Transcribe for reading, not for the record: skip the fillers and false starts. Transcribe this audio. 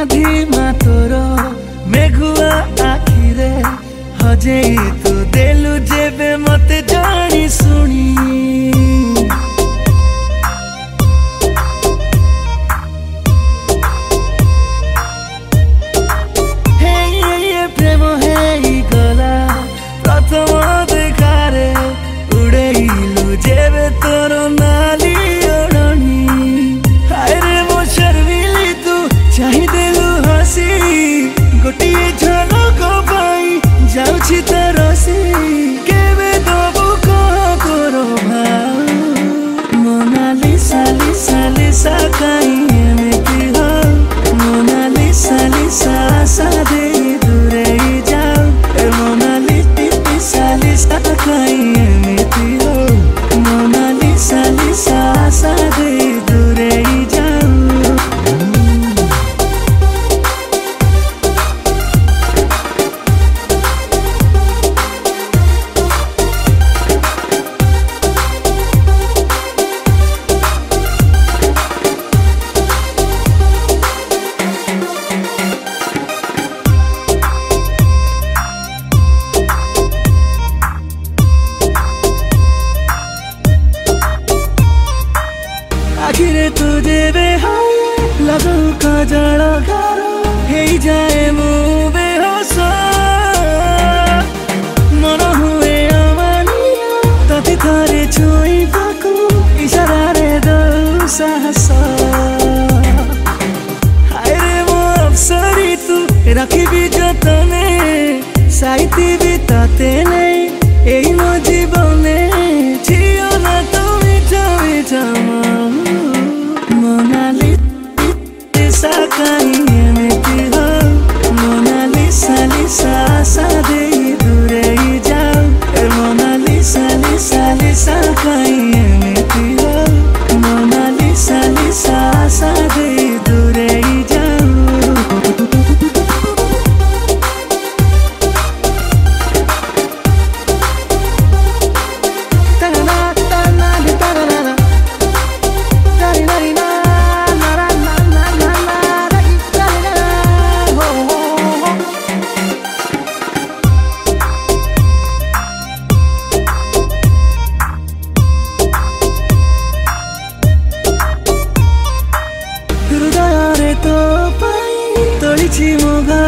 धिमा तोर मेघुआ आखिरे हजेई तू देलु जेबे मते जानी सुनी प्रेम हेई गला प्रथम देखारे उड़ेलु जेबे तोर नाली ओढ़नी हाय रे मो शर्मिली तू चाहि देलु हसी गोटिए झलक पाई जाउछि तरसी केबे दबु कह तोर भाव मोनालिसा लिसा लिसा काई एमिति हो मोनालिसा लिसा आशा दे दूरे जाओ ए मोनालिसा लिसा काई एमिति हो मोनालिसा लिसा आशा दे दूरे जाओ आखिरे तू जेबे लगू कजल गारो हेई जाए मु बेहोश मन हुए अमानिया तति थरे छुई पाकु इशारा रे दो साहस हाय रे मो अप्सरी तू रखिबी जतने साइती भी ताते नहीं एई मो जीवने छियो ना तू मिठा मिठा मोनालिसा काई एमिति हो मोनालिसा लिसा आशा दे दूरे जाओ ए मोनालिसा लिसा लिसा काई एमिति हो मोनालिसा लिसा आशा दे दूरे जाओ हृदय रे तो पाई तोलिछि मो